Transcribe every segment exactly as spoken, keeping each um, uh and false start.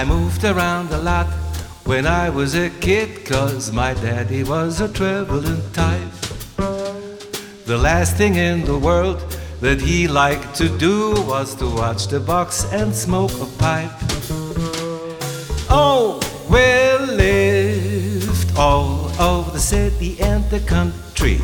I moved around a lot when I was a kid, 'cause my daddy was a traveling type. The last thing in the world that he liked to do was to watch the box and smoke a pipe. Oh, we lived all over the city and the country,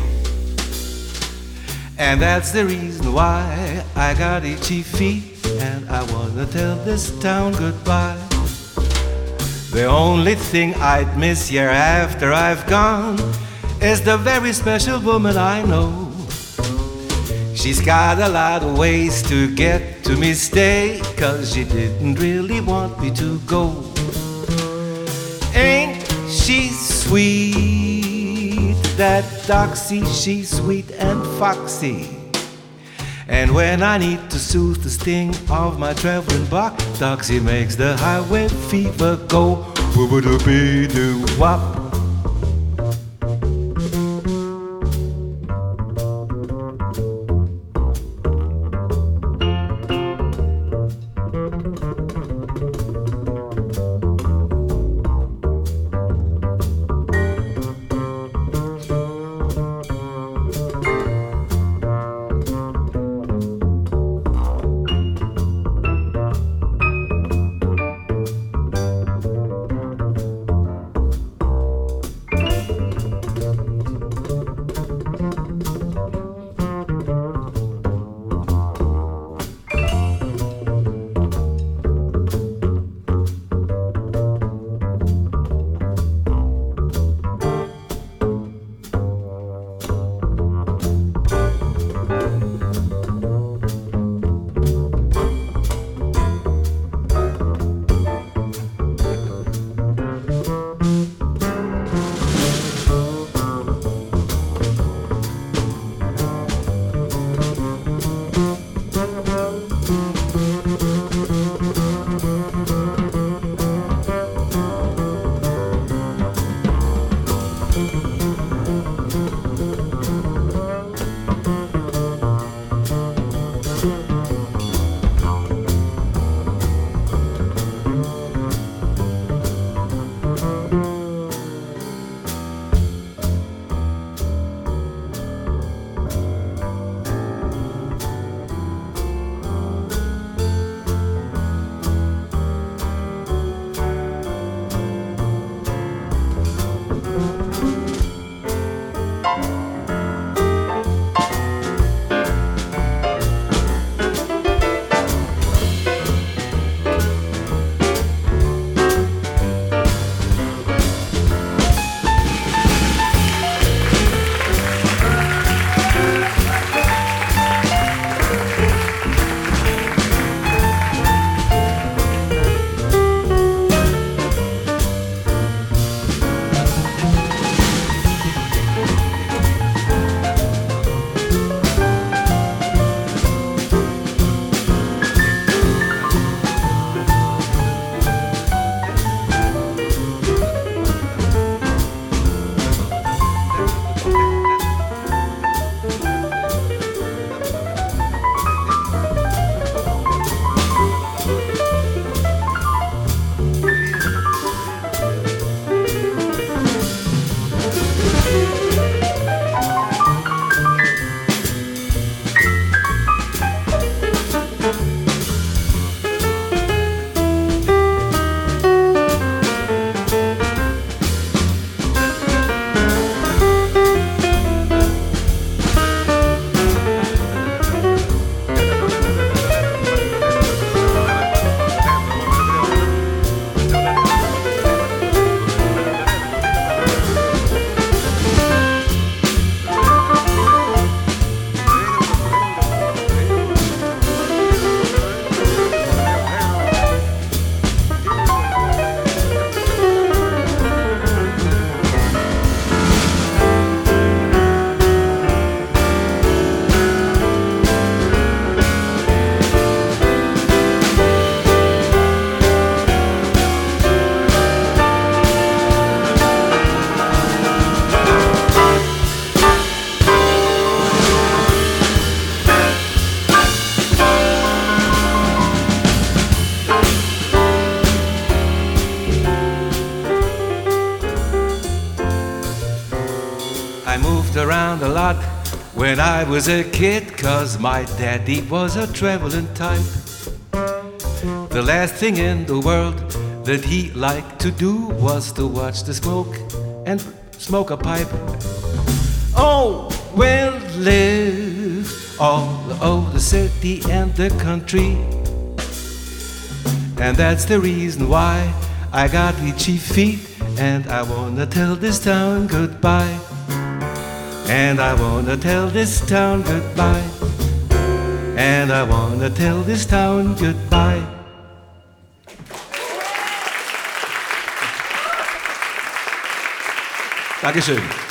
and that's the reason why I got itchy feet and I wanna tell this town goodbye. The only thing I'd miss here after I've gone is the very special woman I know. She's got a lot of ways to get to me stay, 'cause she didn't really want me to go. Ain't she sweet, that Doxy, she's sweet and foxy. And when I need to soothe the sting of my traveling buck, Doxy makes the highway fever go. Whoop-a-doo-be-doo-wop. moved around a lot when I was a kid, 'cause my daddy was a traveling type. The last thing in the world that he liked to do was to watch the smoke and smoke a pipe. Oh, well, live all over the city and the country, and that's the reason why I got itchy feet, and I wanna tell this town goodbye. And I wanna tell this town goodbye. And I wanna tell this town goodbye. Dankeschön.